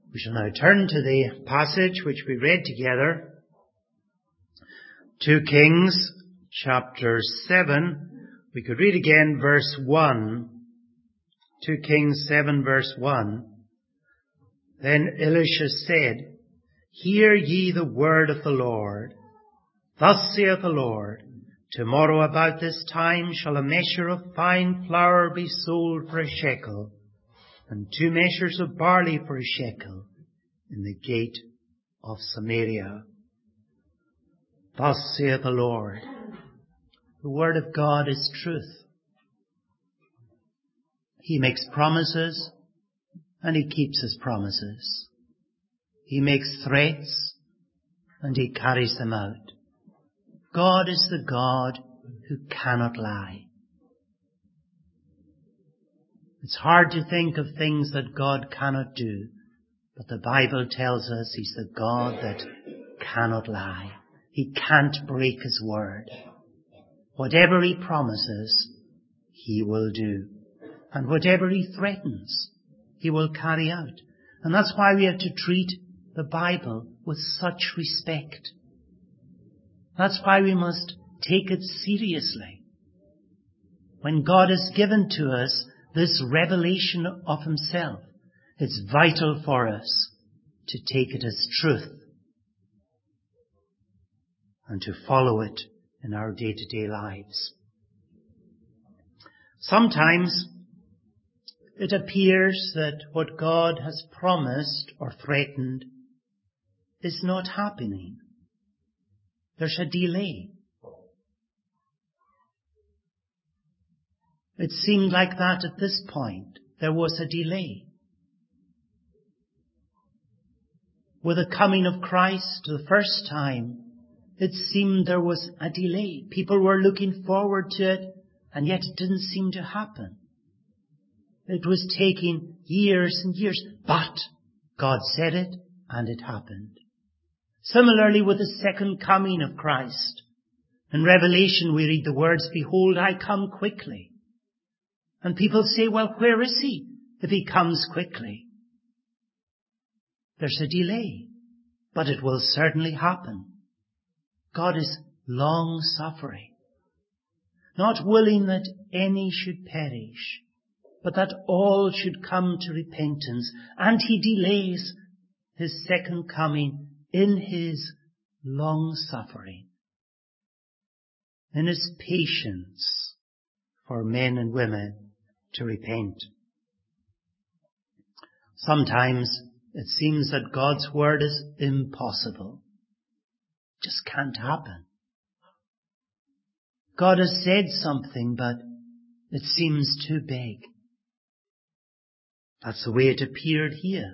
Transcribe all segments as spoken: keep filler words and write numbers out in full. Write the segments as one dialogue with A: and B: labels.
A: We shall now turn to the passage which we read together. Second Kings chapter seven. We could read again verse one. Second Kings seven verse one. Then Elisha said, Hear ye the word of the Lord. Thus saith the Lord, Tomorrow about this time shall a measure of fine flour be sold for a shekel, and two measures of barley for a shekel in the gate of Samaria. Thus saith the Lord. The word of God is truth. He makes promises, and he keeps his promises. He makes threats, and he carries them out. God is the God who cannot lie. It's hard to think of things that God cannot do, but the Bible tells us he's the God that cannot lie. He can't break his word. Whatever he promises, he will do. And whatever he threatens, he will carry out. And that's why we have to treat the Bible with such respect. That's why we must take it seriously. When God has given to us this revelation of himself, it's vital for us to take it as truth and to follow it in our day-to-day lives. Sometimes it appears that what God has promised or threatened is not happening. There's a delay. It seemed like that at this point. There was a delay. With the coming of Christ the first time, it seemed there was a delay. People were looking forward to it, and yet it didn't seem to happen. It was taking years and years, but God said it, and it happened. Similarly with the second coming of Christ. In Revelation we read the words, Behold, I come quickly. And people say, well, where is he if he comes quickly? There's a delay, but it will certainly happen. God is long-suffering, not willing that any should perish, but that all should come to repentance. And he delays his second coming in his long-suffering, in his patience for men and women to repent. Sometimes it seems that God's word is impossible. It just can't happen. God has said something, but it seems too big. That's the way it appeared here.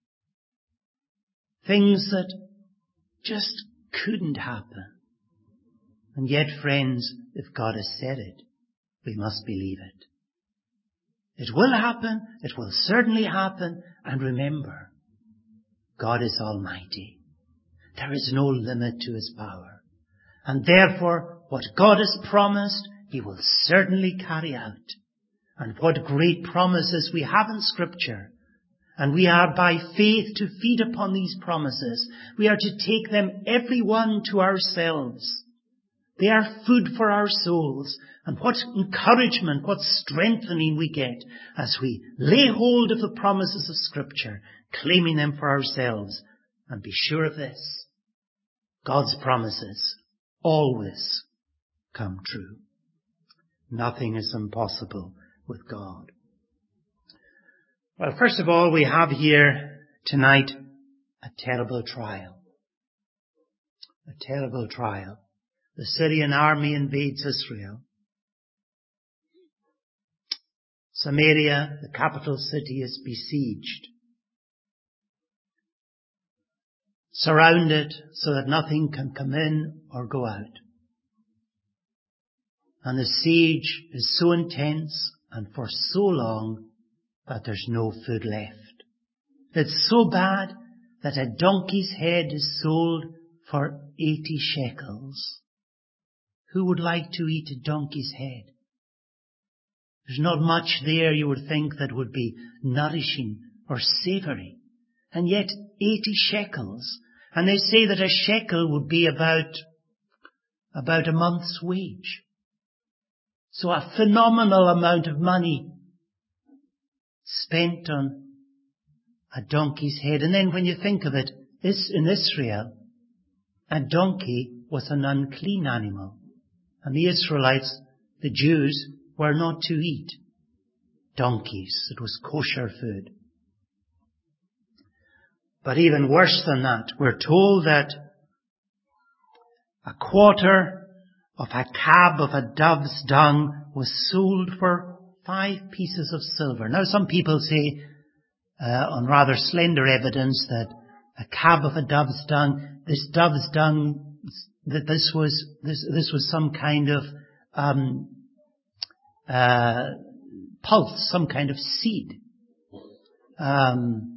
A: Things that just couldn't happen. And yet, friends, if God has said it, we must believe it. It will happen. It will certainly happen. And remember, God is almighty. There is no limit to his power. And therefore, what God has promised, he will certainly carry out. And what great promises we have in Scripture. And we are by faith to feed upon these promises. We are to take them every one to ourselves. They are food for our souls. And what encouragement, what strengthening we get as we lay hold of the promises of Scripture, claiming them for ourselves. And be sure of this, God's promises always come true. Nothing is impossible with God. Well, first of all, we have here tonight a terrible trial. A terrible trial. The Syrian army invades Israel. Samaria, the capital city, is besieged. Surrounded so that nothing can come in or go out. And the siege is so intense and for so long that there's no food left. It's so bad that a donkey's head is sold for eighty shekels. Who would like to eat a donkey's head? There's not much there, you would think, that would be nourishing or savoury. and yet eighty shekels. And they say that a shekel would be about, about a month's wage. So a phenomenal amount of money spent on a donkey's head. And then when you think of it, this in Israel, a donkey was an unclean animal. And the Israelites, the Jews, were not to eat donkeys. It was kosher food. But even worse than that, we're told that a quarter of a cab of a dove's dung was sold for five pieces of silver. Now some people say, uh, on rather slender evidence, that a cab of a dove's dung, this dove's dung, that this was, this, this was some kind of, um, uh, pulse, some kind of seed. Um,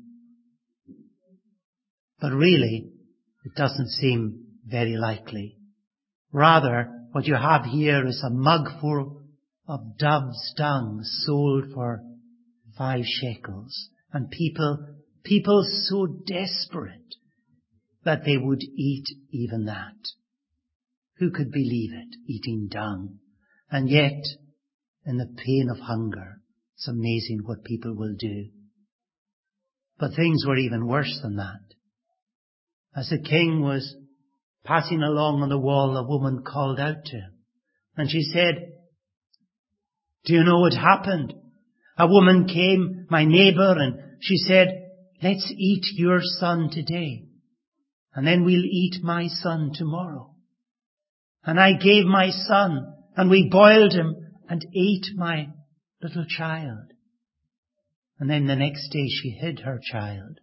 A: but really, it doesn't seem very likely. Rather, what you have here is a mugful of dove's dung sold for five shekels. And people, people so desperate that they would eat even that. Who could believe it, eating dung? And yet, in the pain of hunger, it's amazing what people will do. But things were even worse than that. As the king was passing along on the wall, a woman called out to him. And she said, "Do you know what happened? A woman came, my neighbor, and she said, 'Let's eat your son today, and then we'll eat my son tomorrow.' And I gave my son, and we boiled him and ate my little child. And then the next day she hid her child."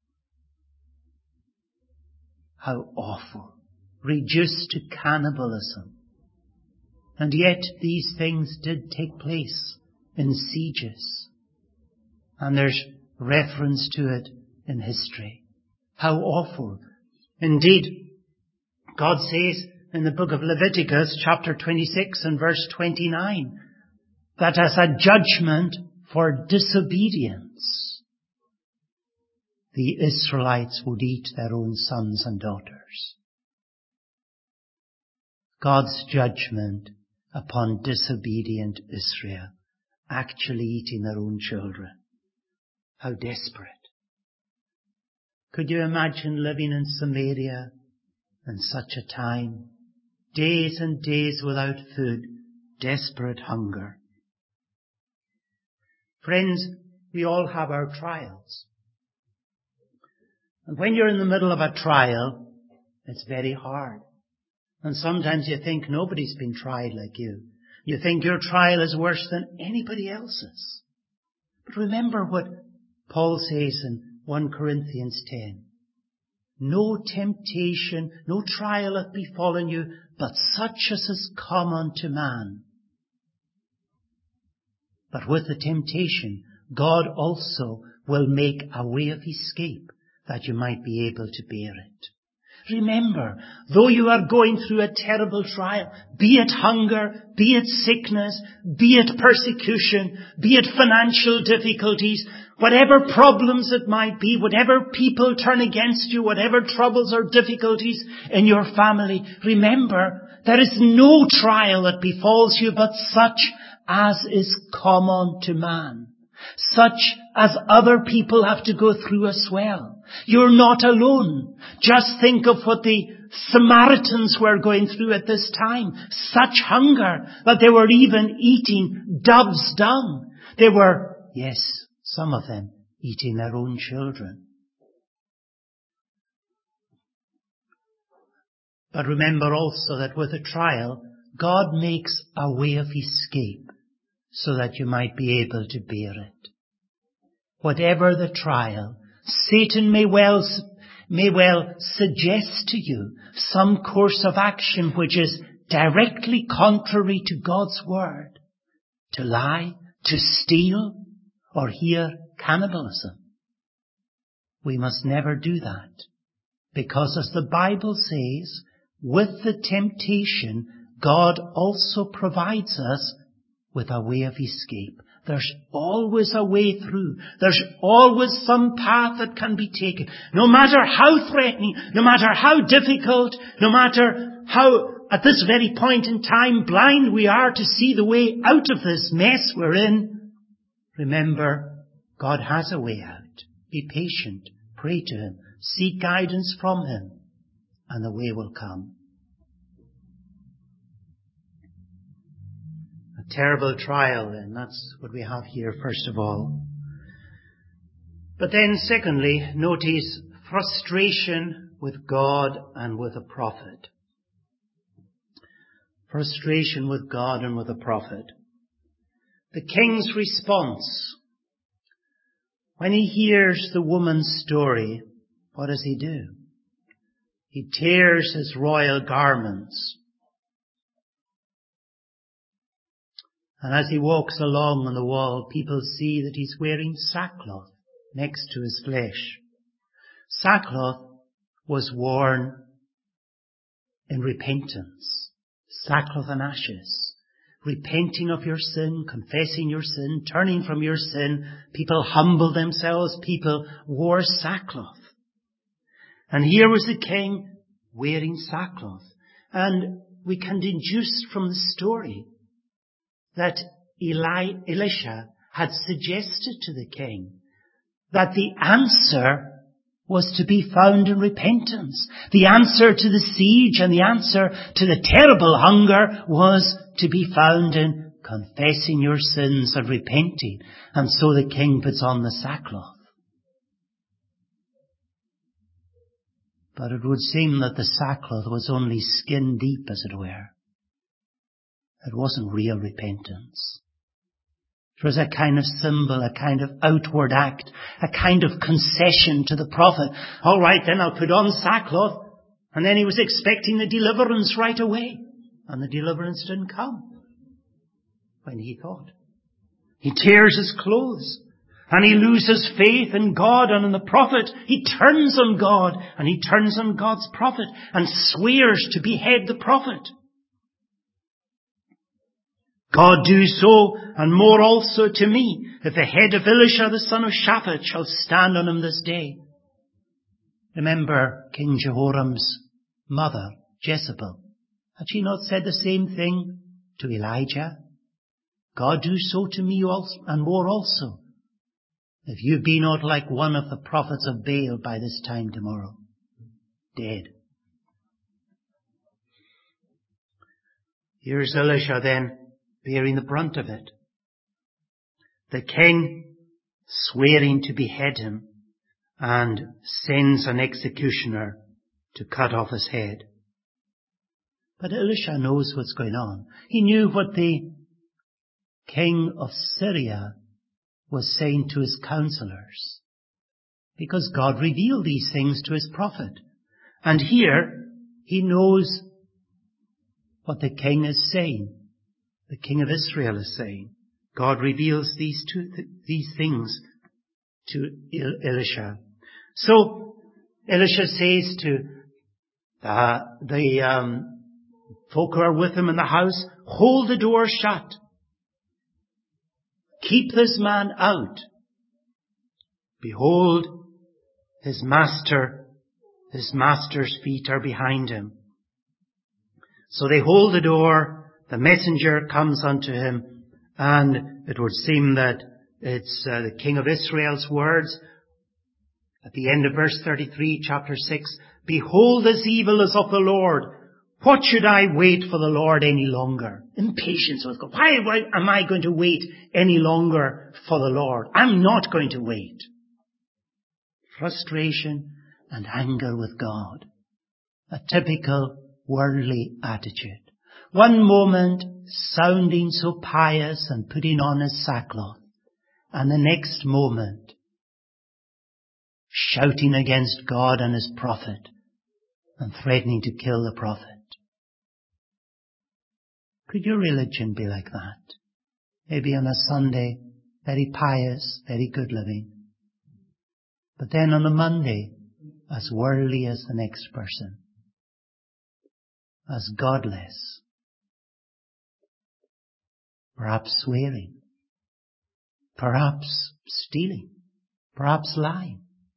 A: How awful. Reduced to cannibalism. And yet these things did take place in sieges. And there's reference to it in history. How awful. Indeed, God says in the book of Leviticus, chapter twenty-six and verse twenty-nine, that as a judgment for disobedience, the Israelites would eat their own sons and daughters. God's judgment upon disobedient Israel, actually eating their own children. How desperate. Could you imagine living in Samaria in such a time? Days and days without food, desperate hunger. Friends, we all have our trials. And when you're in the middle of a trial, it's very hard. And sometimes you think nobody's been tried like you. You think your trial is worse than anybody else's. But remember what Paul says in First Corinthians ten. No temptation, no trial hath befallen you, but such as is common to man. But with the temptation, God also will make a way of escape, that you might be able to bear it. Remember, though you are going through a terrible trial, be it hunger, be it sickness, be it persecution, be it financial difficulties, whatever problems it might be, whatever people turn against you, whatever troubles or difficulties in your family, remember, there is no trial that befalls you but such as is common to man. Such as other people have to go through as well. You're not alone. Just think of what the Samaritans were going through at this time. Such hunger that they were even eating dove's dung. They were, yes, some of them, eating their own children. But remember also that with a trial, God makes a way of escape so that you might be able to bear it. Whatever the trial, Satan may well, may well suggest to you some course of action which is directly contrary to God's word. To lie, to steal, or here cannibalism. We must never do that. Because as the Bible says, with the temptation, God also provides us with a way of escape. there's always a way through. There's always some path that can be taken. No matter how threatening, no matter how difficult, no matter how, at this very point in time, blind we are to see the way out of this mess we're in. Remember, God has a way out. Be patient. Pray to Him. Seek guidance from Him. And the way will come. A terrible trial then. That's what we have here first of all. But then secondly, notice frustration with God and with a prophet. Frustration with God and with a prophet. The king's response. When he hears the woman's story, what does he do? He tears his royal garments. And as he walks along on the wall, people see that he's wearing sackcloth next to his flesh. Sackcloth was worn in repentance. Sackcloth and ashes. Repenting of your sin, confessing your sin, turning from your sin. People humbled themselves. People wore sackcloth. And here was the king wearing sackcloth. And we can deduce from the story that Eli, Elisha had suggested to the king that the answer was to be found in repentance. The answer to the siege and the answer to the terrible hunger was to be found in confessing your sins and repenting. And so the king puts on the sackcloth. But it would seem that the sackcloth was only skin deep, as it were. It wasn't real repentance. It was a kind of symbol, a kind of outward act, a kind of concession to the prophet. All right, then I'll put on sackcloth. And then he was expecting the deliverance right away. And the deliverance didn't come when he thought. He tears his clothes. And he loses faith in God and in the prophet. He turns on God and he turns on God's prophet and swears to behead the prophet. God do so and more also to me, if the head of Elisha the son of Shaphat shall stand on him this day. Remember King Jehoram's mother, Jezebel. Had she not said the same thing to Elijah? God do so to me also, and more also, if you be not like one of the prophets of Baal by this time tomorrow. Dead. Here's Elisha then, bearing the brunt of it. The king swearing to behead him and sends an executioner to cut off his head. But Elisha knows what's going on. He knew what the king of Syria was saying to his counselors, because God revealed these things to his prophet. And here he knows what the king is saying. The king of Israel is saying. God reveals these two th- these things to El- Elisha. So Elisha says to uh, the um, folk who are with him in the house, hold the door shut. Keep this man out. Behold, his master, his master's feet are behind him. So they hold the door. The messenger comes unto him, and it would seem that it's uh, the king of Israel's words. At the end of verse thirty-three, chapter six, behold, this evil is of the Lord. What should I wait for the Lord any longer? Impatience with God. Why, why am I going to wait any longer for the Lord? I'm not going to wait. Frustration and anger with God. A typical worldly attitude. One moment sounding so pious and putting on his sackcloth, and the next moment shouting against God and his prophet and threatening to kill the prophet. Could your religion be like that? Maybe on a Sunday, very pious, very good living. But then on a Monday, as worldly as the next person. As godless. Perhaps swearing. Perhaps stealing. Perhaps lying.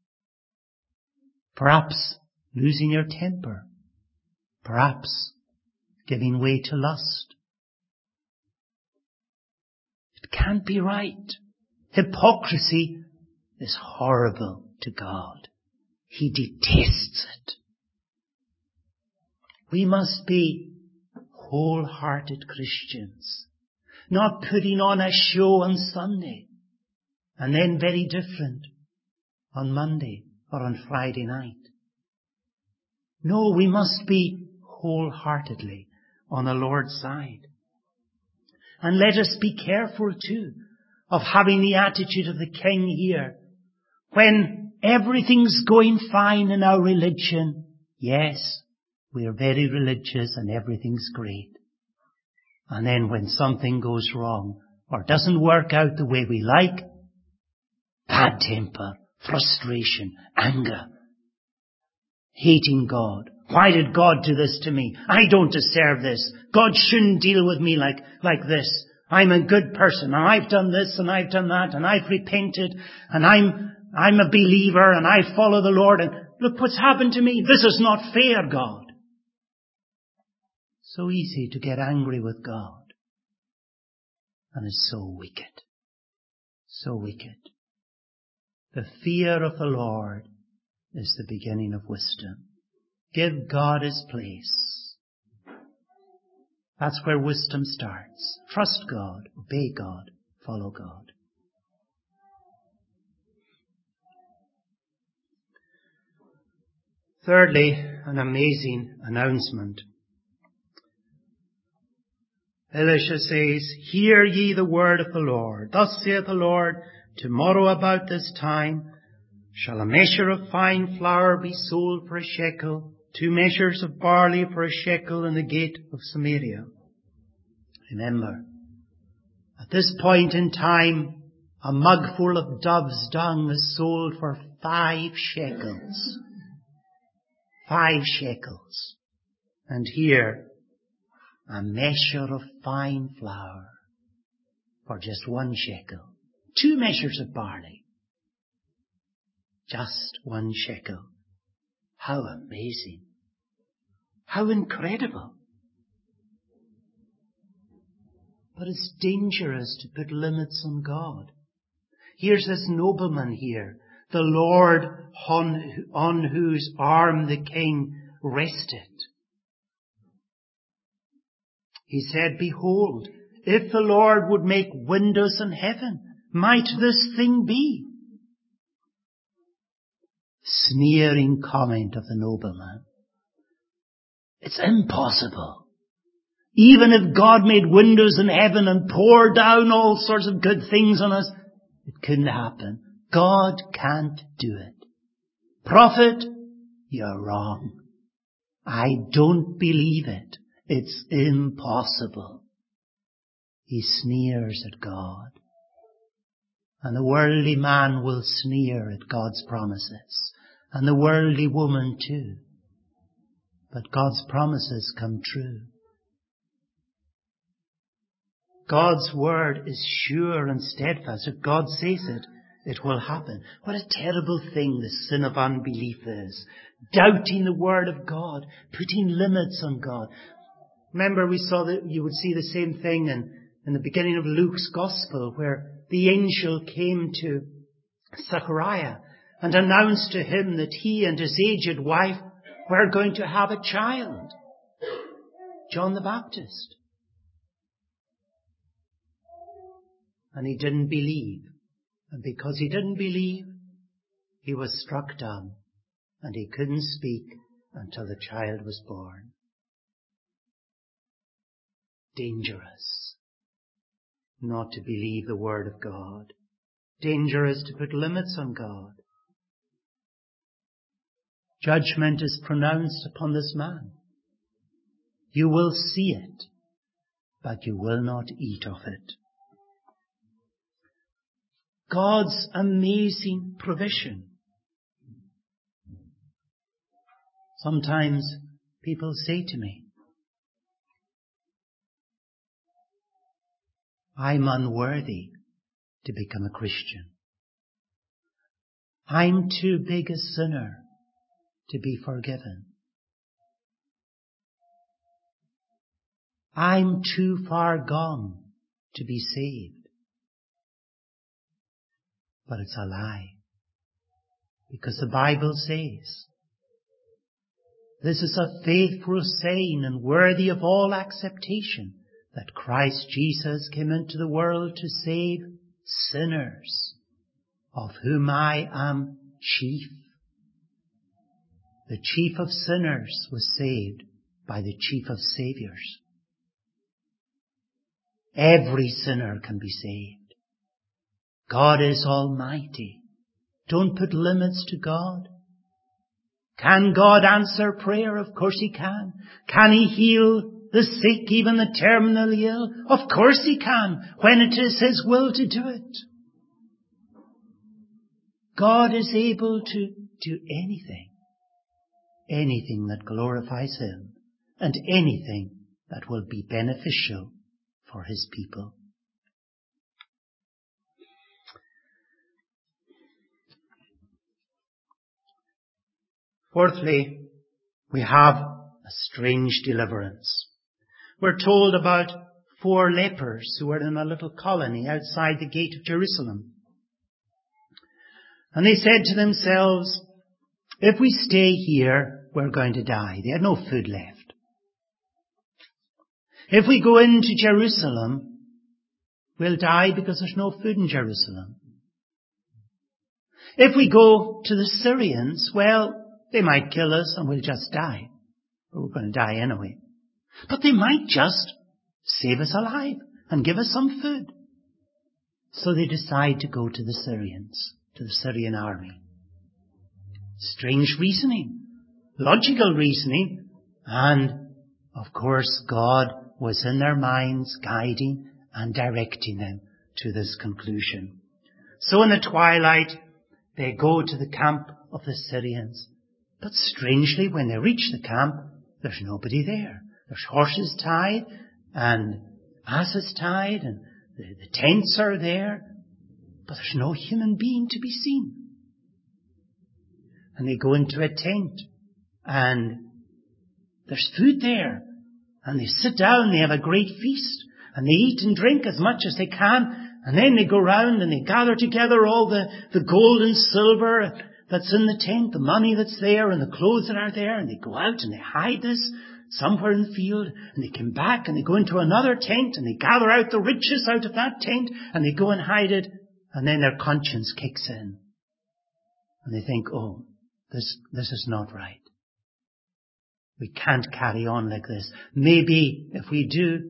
A: Perhaps losing your temper. Perhaps giving way to lust. It can't be right. Hypocrisy is horrible to God. He detests it. We must be wholehearted Christians, not putting on a show on Sunday and then very different on Monday or on Friday night. No, we must be wholeheartedly on the Lord's side. And let us be careful too of having the attitude of the King here. When everything's going fine in our religion, yes, we are very religious and everything's great. And then when something goes wrong or doesn't work out the way we like, bad temper, frustration, anger, hating God. Why did God do this to me? I don't deserve this. God shouldn't deal with me like, like this. I'm a good person and I've done this and I've done that and I've repented and I'm, I'm a believer and I follow the Lord and look what's happened to me. This is not fair, God. So easy to get angry with God. And it's so wicked. So wicked. The fear of the Lord is the beginning of wisdom. Give God His place. That's where wisdom starts. Trust God, obey God, follow God. Thirdly, an amazing announcement. Elisha says, Hear ye the word of the Lord. Thus saith the Lord, Tomorrow about this time shall a measure of fine flour be sold for a shekel, two measures of barley for a shekel in the gate of Samaria. Remember, at this point in time, a mugful of dove's dung is sold for five shekels. Five shekels. And here, a measure of fine flour for just one shekel. Two measures of barley. Just one shekel. How amazing. How incredible. But it's dangerous to put limits on God. Here's this nobleman here, the Lord on, on whose arm the king rested. He said, Behold, if the Lord would make windows in heaven, might this thing be? Sneering comment of the nobleman. It's impossible. Even if God made windows in heaven and poured down all sorts of good things on us, it couldn't happen. God can't do it. Prophet, you're wrong. I don't believe it. It's impossible. He sneers at God. And the worldly man will sneer at God's promises. And the worldly woman too. But God's promises come true. God's word is sure and steadfast. If God says it, it will happen. What a terrible thing the sin of unbelief is. Doubting the word of God. Putting limits on God. Remember, we saw that you would see the same thing in, in the beginning of Luke's Gospel, where the angel came to Zechariah and announced to him that he and his aged wife were going to have a child. John the Baptist. And he didn't believe. And because he didn't believe, he was struck dumb. And he couldn't speak until the child was born. Dangerous not to believe the word of God. Dangerous to put limits on God. Judgment is pronounced upon this man. You will see it, but you will not eat of it. God's amazing provision. Sometimes people say to me, I'm unworthy to become a Christian. I'm too big a sinner to be forgiven. I'm too far gone to be saved. But it's a lie. Because the Bible says, this is a faithful saying and worthy of all acceptation, that Christ Jesus came into the world to save sinners, of whom I am chief. The chief of sinners was saved by the chief of Saviours. Every sinner can be saved. God is almighty. Don't put limits to God. Can God answer prayer? Of course He can. Can He heal the sick, even the terminally ill? Of course He can, when it is His will to do it. God is able to do anything. Anything that glorifies Him, and anything that will be beneficial for His people. Fourthly, we have a strange deliverance. We're told about four lepers who were in a little colony outside the gate of Jerusalem. And they said to themselves, if we stay here, we're going to die. They had no food left. If we go into Jerusalem, we'll die because there's no food in Jerusalem. If we go to the Syrians, well, they might kill us and we'll just die. But we're going to die anyway. But they might just save us alive and give us some food. So they decide to go to the Syrians, to the Syrian army. Strange reasoning, logical reasoning, and of course God was in their minds guiding and directing them to this conclusion. So in the twilight, they go to the camp of the Syrians. But strangely, when they reach the camp, there's nobody there. There's horses tied and asses tied and the, the tents are there, but there's no human being to be seen. And they go into a tent and there's food there. And they sit down, they have a great feast, and they eat and drink as much as they can, and then they go round and they gather together all the, the gold and silver that's in the tent, the money that's there and the clothes that are there, and they go out and they hide this somewhere in the field, and they come back and they go into another tent and they gather out the riches out of that tent and they go and hide it, and then their conscience kicks in. And they think, oh, this, this is not right. We can't carry on like this. Maybe if we do,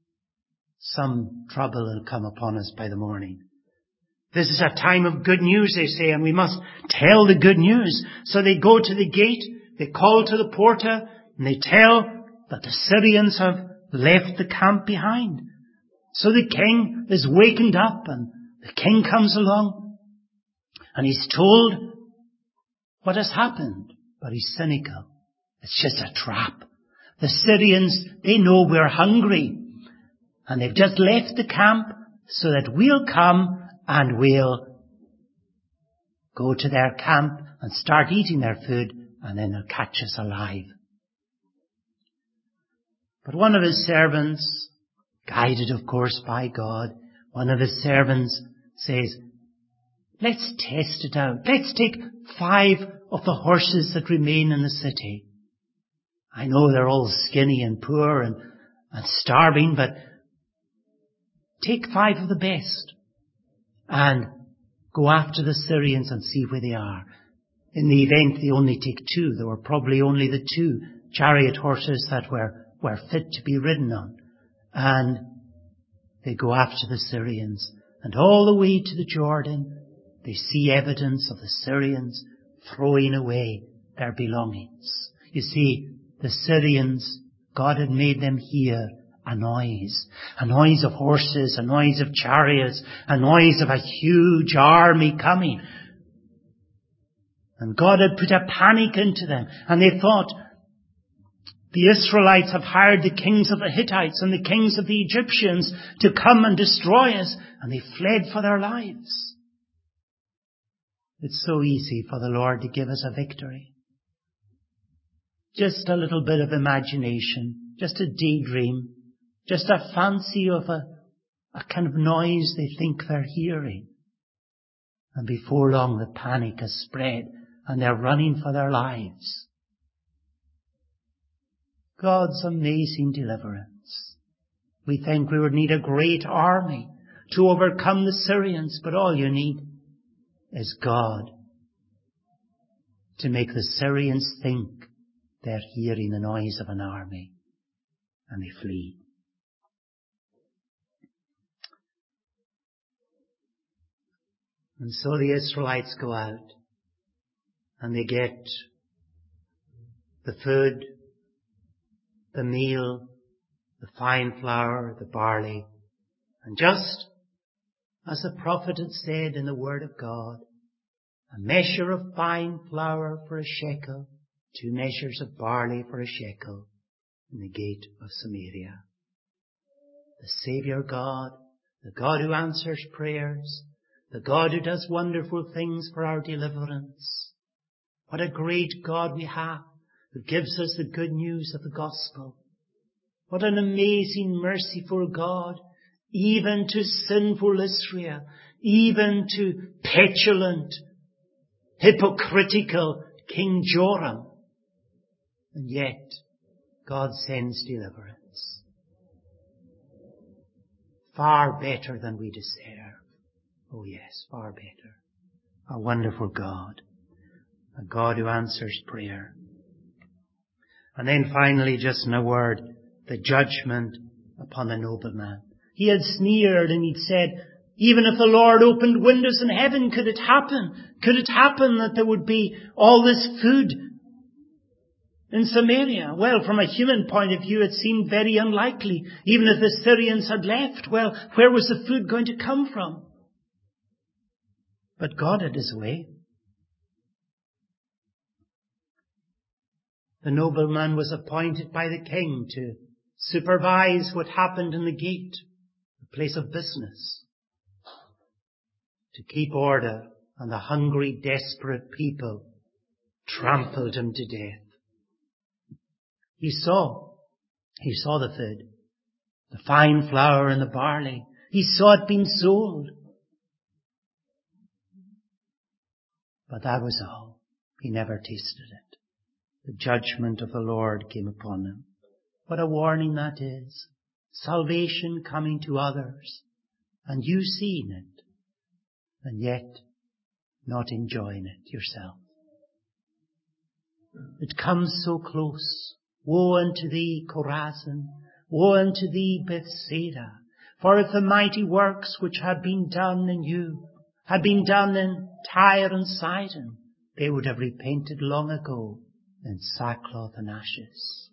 A: some trouble will come upon us by the morning. This is a time of good news, they say, and we must tell the good news. So they go to the gate, they call to the porter, and they tell that the Syrians have left the camp behind. So the king is wakened up, and the king comes along, and he's told what has happened, but he's cynical. It's just a trap. The Syrians, they know we're hungry, and they've just left the camp so that we'll come and we'll go to their camp and start eating their food, and then they'll catch us alive. But one of his servants, guided of course by God, one of his servants says, let's test it out. Let's take five of the horses that remain in the city. I know they're all skinny and poor and, and starving, but take five of the best and go after the Syrians and see where they are. In the event, they only take two. There were probably only the two chariot horses that were, were fit to be ridden on. And they go after the Syrians. And all the way to the Jordan, they see evidence of the Syrians throwing away their belongings. You see, the Syrians, God had made them hear a noise, a noise of horses, a noise of chariots, a noise of a huge army coming. And God had put a panic into them, and they thought, The Israelites have hired the kings of the Hittites and the kings of the Egyptians to come and destroy us, and they fled for their lives. It's so easy for the Lord to give us a victory. Just a little bit of imagination, just a daydream, just a fancy of a, a kind of noise they think they're hearing. And before long the panic has spread and they're running for their lives. God's amazing deliverance. We think we would need a great army to overcome the Syrians, but all you need is God to make the Syrians think they're hearing the noise of an army, and they flee. And so the Israelites go out and they get the food, the meal, the fine flour, the barley, and just as the prophet had said in the word of God, a measure of fine flour for a shekel, two measures of barley for a shekel in the gate of Samaria. The Saviour God, the God who answers prayers, the God who does wonderful things for our deliverance. What a great God we have, who gives us the good news of the gospel. What an amazing, merciful God, even to sinful Israel, even to petulant, hypocritical King Joram. And yet, God sends deliverance. Far better than we deserve. Oh yes, far better. A wonderful God. A God who answers prayer. And then finally, just in a word, the judgment upon the nobleman. He had sneered and he'd said, even if the Lord opened windows in heaven, could it happen? Could it happen that there would be all this food in Samaria? Well, from a human point of view, it seemed very unlikely. Even if the Syrians had left, well, where was the food going to come from? But God had His way. The nobleman was appointed by the king to supervise what happened in the gate, the place of business, to keep order on the hungry, desperate people trampled him to death. He saw, he saw the food, the fine flour and the barley. He saw it being sold. But that was all. He never tasted it. The judgment of the Lord came upon him. What a warning that is. Salvation coming to others, and you seeing it, and yet not enjoying it yourself. It comes so close. Woe unto thee, Chorazin! Woe unto thee, Bethsaida! For if the mighty works which had been done in you had been done in Tyre and Sidon, they would have repented long ago in sackcloth and ashes.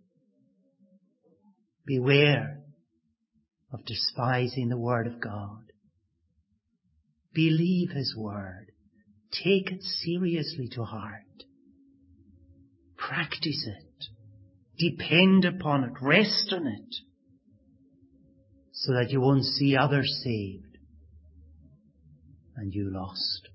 A: Beware of despising the word of God. Believe His word. Take it seriously to heart. Practice it. Depend upon it. Rest on it. So that you won't see others saved and you lost.